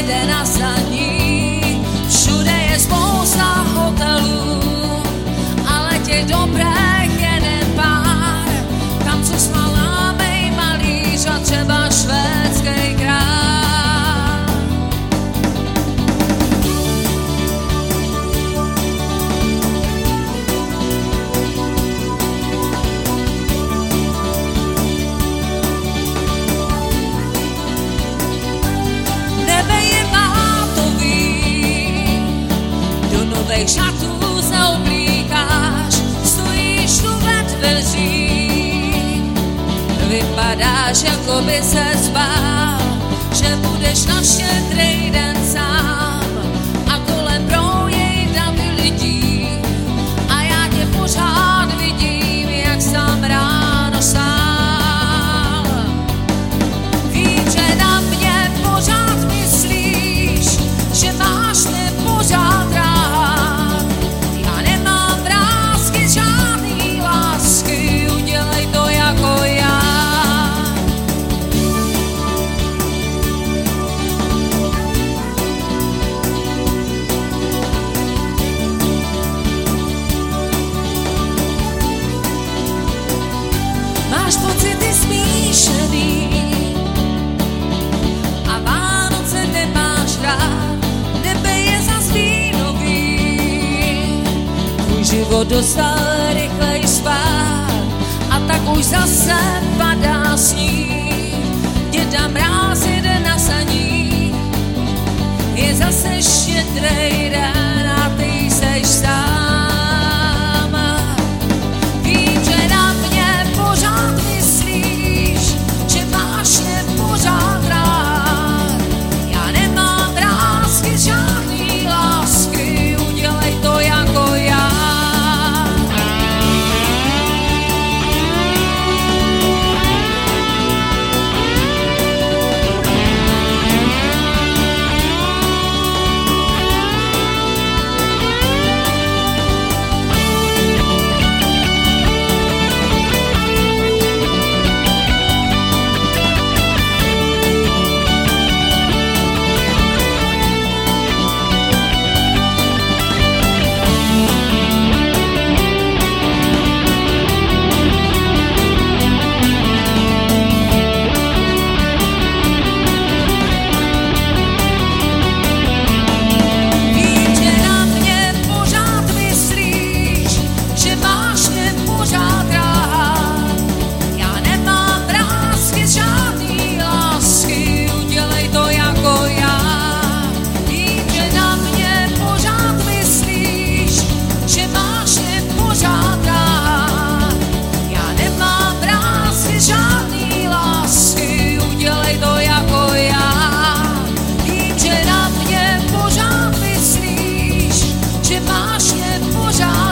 jede na zadní. Všude je spousta hotelů, ale těch dobrých jeden pár. Tam, co snal námej malíř a třeba švédský král. Nebe je mátový, do nových šatů se oblíkáš, stojíš tu ve dveřích. Vypadáš, jako by se zbál, že budeš na štědrý den sám a kolem broují davy lidí a já tě pořád vidím, jak sám ráno stál. Vím, že na mě pořád myslíš, že máš mě pořád rád. Já nemám vrásky, žádný lásky, udělej to jako já. Máš pocity smíšený a Vánoce nemáš rád, nebe je zas vínový. Tvůj život dostal rychlej spát a tak už zase padá sníh. Děda Mráz jede na saní, je zase štědrý den a ty seš sám. Vím, že na mě pořád myslíš, že máš mě pořád rád. Já nemám vrásky, žádný lásky, udělej to jako já. Pořád